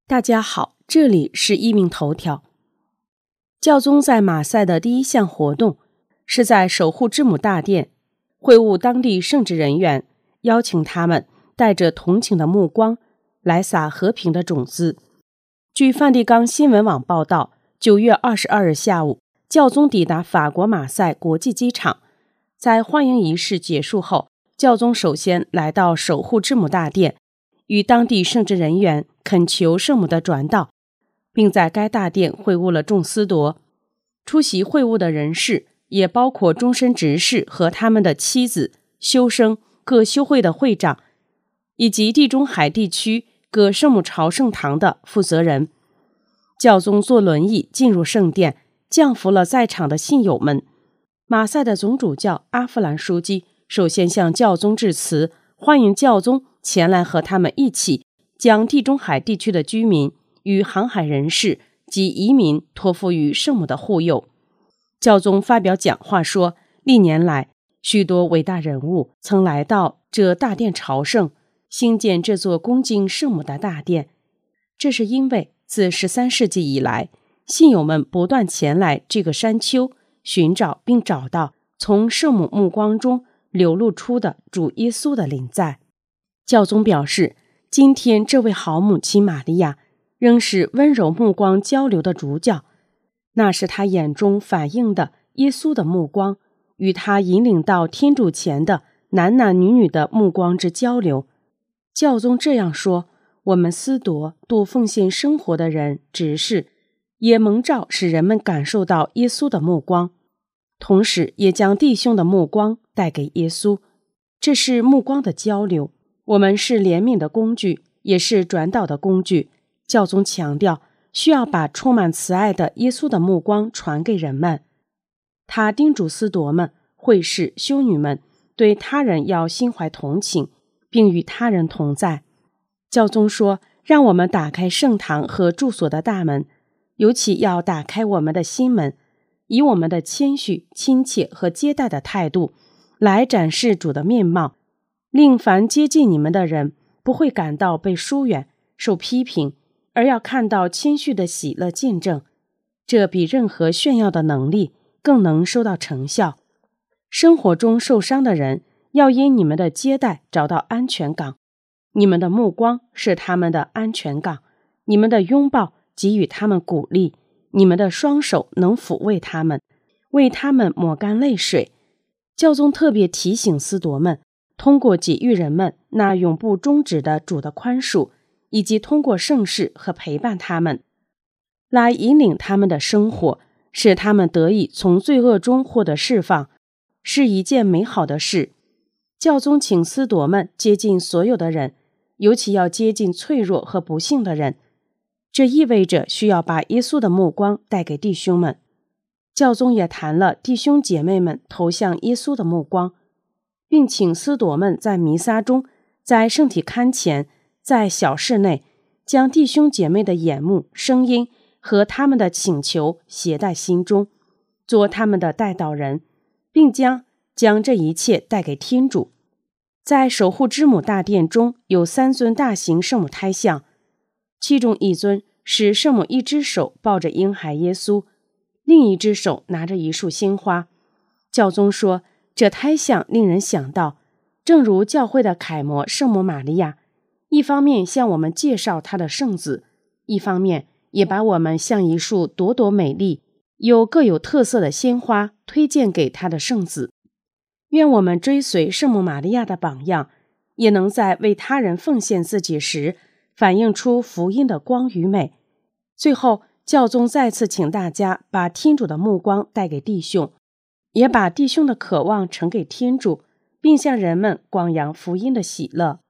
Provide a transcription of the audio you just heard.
大家好，这里是一命头条。教宗在马赛的第一项活动是在守护之母大殿会晤当地圣职人员，邀请他们带着同情的目光来撒和平的种子。据梵蒂冈新闻网报道，9月22日下午，教宗抵达法国马赛国际机场。在欢迎仪式结束后，教宗首先来到守护之母大殿，与当地圣职人员恳求圣母的转导，并在该大殿会晤了众司铎。出席会晤的人士也包括终身执事和他们的妻子、修生、各修会的会长，以及地中海地区各圣母朝圣堂的负责人。教宗坐轮椅进入圣殿，降服了在场的信友们。马赛的总主教阿弗兰书记首先向教宗致辞，欢迎教宗前来和他们一起将地中海地区的居民与航海人士及移民托付于圣母的护佑。教宗发表讲话说，历年来许多伟大人物曾来到这大殿朝圣，兴建这座恭敬圣母的大殿。这是因为自13世纪以来，信友们不断前来这个山丘，寻找并找到从圣母目光中流露出的主耶稣的临在。教宗表示，今天这位好母亲玛利亚仍是温柔目光交流的主角，那是他眼中反映的耶稣的目光，与他引领到天主前的男男女女的目光之交流。教宗这样说，我们司铎度奉献生活的人执事也蒙召使人们感受到耶稣的目光，同时也将弟兄的目光带给耶稣。这是目光的交流，我们是怜悯的工具，也是转导的工具。教宗强调，需要把充满慈爱的耶稣的目光传给人们。他叮嘱司铎们、会士、修女们对他人要心怀同情，并与他人同在。教宗说，让我们打开圣堂和住所的大门，尤其要打开我们的心门，以我们的谦虚、亲切和接待的态度来展示主的面貌，令凡接近你们的人不会感到被疏远、受批评，而要看到谦虚的喜乐见证。这比任何炫耀的能力更能收到成效。生活中受伤的人要因你们的接待找到安全港，你们的目光是他们的安全港，你们的拥抱给予他们鼓励，你们的双手能抚慰他们，为他们抹干泪水。教宗特别提醒司铎们，通过给予人们那永不终止的主的宽恕，以及通过圣事和陪伴他们，来引领他们的生活，使他们得以从罪恶中获得释放，是一件美好的事。教宗请司铎们接近所有的人，尤其要接近脆弱和不幸的人。这意味着需要把耶稣的目光带给弟兄们。教宗也谈了弟兄姐妹们投向耶稣的目光，并请司铎们在弥撒中，在圣体龛前，在小室内，将弟兄姐妹的眼目、声音和他们的请求携带心中，做他们的带导人，并将这一切带给天主。在守护之母大殿中有3尊大型圣母胎像，其中一尊是圣母一只手抱着婴孩耶稣，另一只手拿着一束鲜花。教宗说，这胎像令人想到，正如教会的楷模圣母玛利亚，一方面向我们介绍她的圣子，一方面也把我们像一束朵朵美丽又各有特色的鲜花推荐给她的圣子。愿我们追随圣母玛利亚的榜样，也能在为他人奉献自己时反映出福音的光与美。最后，教宗再次请大家把天主的目光带给弟兄，也把弟兄的渴望呈给天主，并向人们广扬福音的喜乐。